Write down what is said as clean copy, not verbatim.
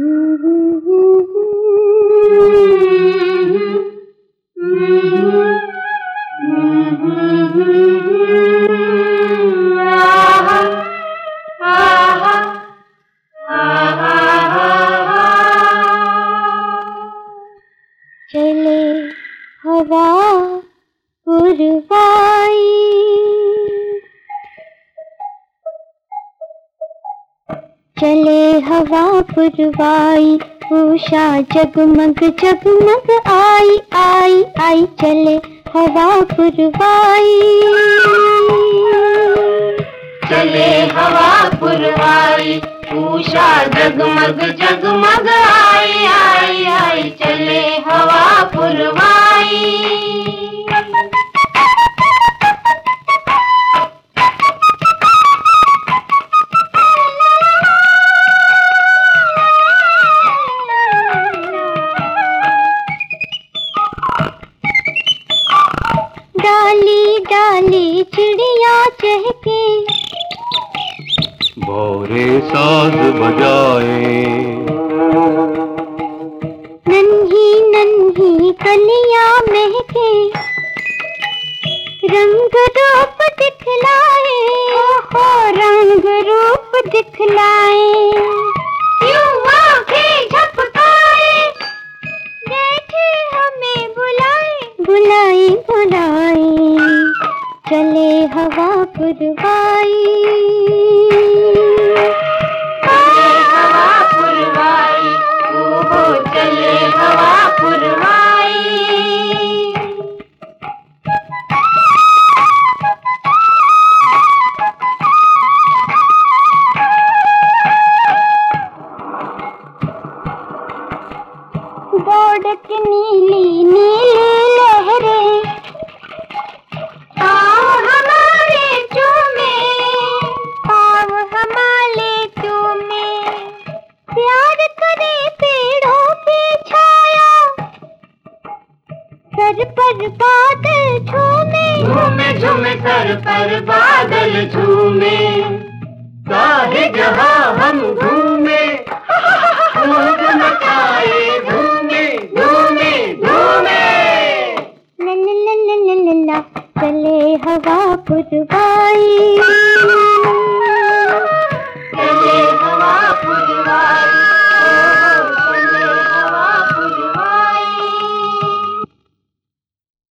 चले हवा पुरवाई, चले हवा पुरवाई, उषा जगमग जगमग आई आई आई, चले हवा पुरवाई, चले हवा पुरवाई, उषा जगमग जगमग आई आई आई, चले हवा पुरवाई। डाली डाली चिड़िया चहके, भौरे साज बजाए, नन्ही नन्ही कलियां महके, रंग रूप दिखलाए, ओहो रंग रूप दिखलाए, यूं आंखें झपकाए, जैसे हमें बुलाए बुलाए बुलाए, चले हवा पुरवाई, चले हवा पुरवाई, ओहो चले हवा पुरवाई। दौड़त नीली नीली लहरें, पाँव हमारे चूमे, पाँव हमारे चूमे, प्यार करे पेड़ों पे छाया, सर पर बादल झूमे, झूमे झूमे सर पर बादल झूमे, सारे जहां हम घूमे, खूब मचाए धूमे धूमे धूमे। ला ला ला ला ला ला, चले हवा पुरवाई।